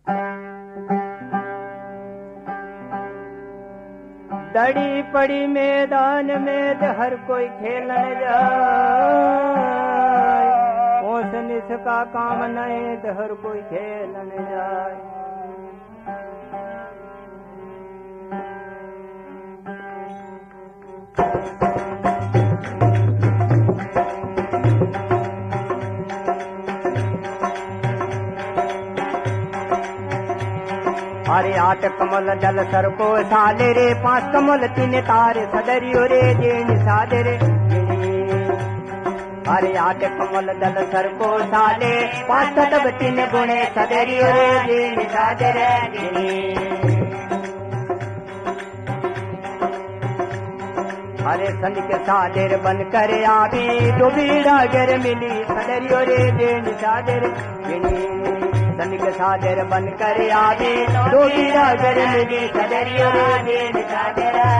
दड़ी पड़ी मैदान में हर कोई खेलन जाए, ओस निस का काम नहीं हर कोई खेलन जाए। अरे 8 कमल दल सर को साले रे, 5 कमल 3 तारे सदरियो रे जेन सादे रे। अरे 8 कमल दल सर को साले, 5 तब 3 गुणे सदरियो रे जेन सादे रे। अरे संध के सादेर बन कर आवी, डोबीड़ा गर मिली सदरियो रे जेन सादे रे। संग सादर बन कर आवे, डोबीड़ा गर मिली सदरियो जेन सादे रे।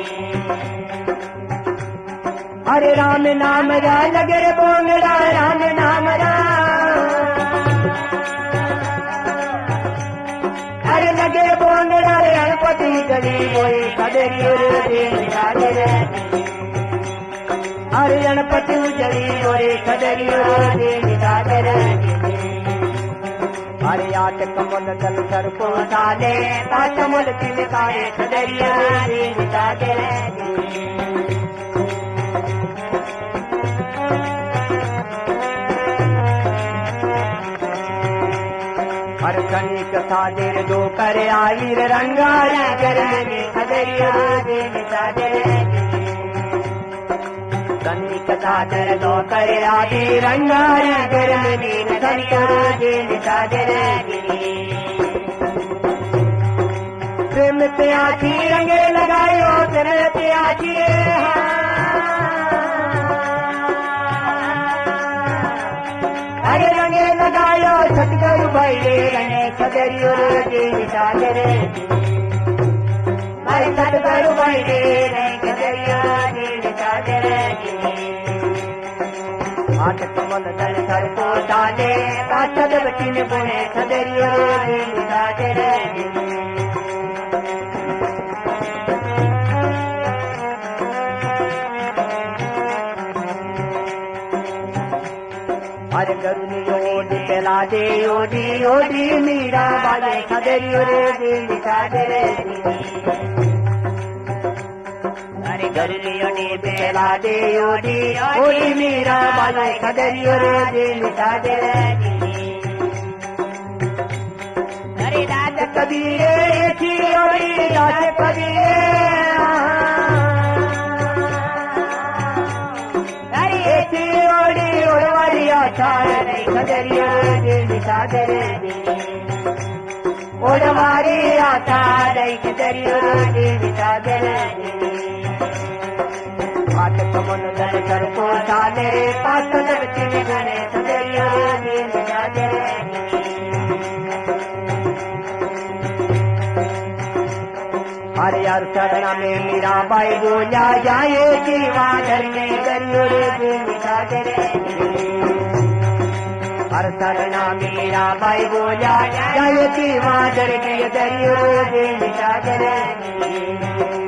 अरे राम नाम रा लगे रे बोंगड़ा, राम नाम रा। अरे लगे बोंगड़ा रे गणपति गली बोए सदरियो जेन सादे रे। अरे गणपति जली बोए सदरियो जेन सादे रे। अरे 8 कमल दल सर को साले, 5 कमल 3 तारे सदरियो जेन सादे रे। हर कनिक सादेर 2 कर आई रे, रंगारी गर में सदरियो जेन सादे रे। कनिक सादर 2 कर आई, रंगारी गर में सदरियो जेन सादे रे। प्रेम ते आखी रंगे लगायो, प्रेम ते आखी अरे रंगे लगायो, सतगुरु भाई रे रंगे सदरियो जेन सादे रे। अरे सतगुरु भाई रे रंगे सदरियो जेन सादे रे। 8 कमल दल सर को साले, 5 तब 3 गुणे सदरियो जेन सादे रे। अरे गरुनी ओडी पेला दे, ओडी ओडी मीरा बाले सदरियो जेन सादे रे। अरे गरुनी ओडी पेला दे, ओडी ओडी मीरा बाले सदरियो जेन सादे रे। अरे दास कबीरे थी ओडी, दास कबीरे। अरे थी ओडी ओडवारी आचार सदरियो जेन सादे रे। ओडवारी आचार सदरियो जेन सादे रे। 8 कमल दल सर को साले, 5 तब 3 गुणे सदरियो जेन सादे रे। अरे यार सदना में मीरा बाई बोला जाए, जीवा घर में दरियो जेन सादे रे। हर सरना मीरा बाई बोला जाए, जीवा घर में दरियो जेन सादे रे।